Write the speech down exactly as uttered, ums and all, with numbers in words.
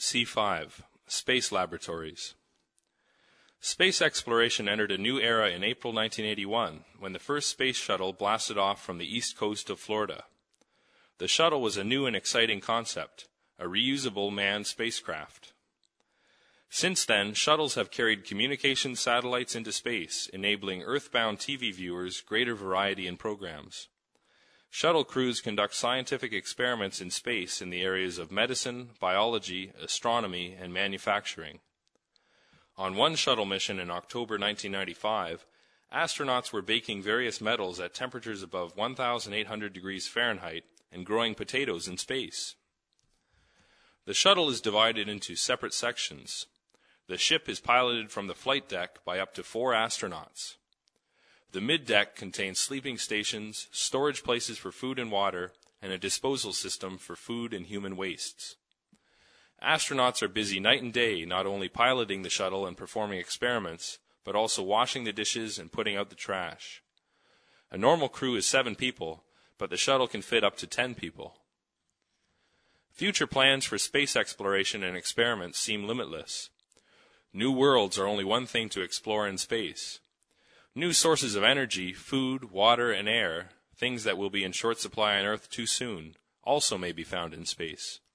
C five. Space Laboratories. Space exploration entered a new era in April nineteen eighty-one, when the first space shuttle blasted off from the east coast of Florida. The shuttle was a new and exciting concept, a reusable manned spacecraft. Since then, shuttles have carried communication satellites into space, enabling Earthbound T V viewers greater variety in programs. Shuttle crews conduct scientific experiments in space in the areas of medicine, biology, astronomy, and manufacturing. On one shuttle mission in October nineteen ninety-five, astronauts were baking various metals at temperatures above one thousand eight hundred degrees Fahrenheit and growing potatoes in space. The shuttle is divided into separate sections. The ship is piloted from the flight deck by up to four astronauts. The middeck contains sleeping stations, storage places for food and water, and a disposal system for food and human wastes. Astronauts are busy night and day, not only piloting the shuttle and performing experiments, but also washing the dishes and putting out the trash. A normal crew is seven people, but the shuttle can fit up to ten people. Future plans for space exploration and experiments seem limitless. New worlds are only one thing to explore in space. New sources of energy, food, water, and air, things that will be in short supply on Earth too soon, also may be found in space.